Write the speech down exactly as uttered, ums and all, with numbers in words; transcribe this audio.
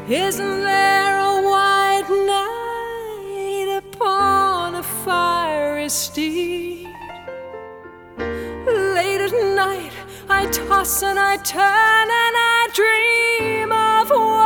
Isn't there a white knight upon a fiery steed? Late at night I toss and I turn and I dream of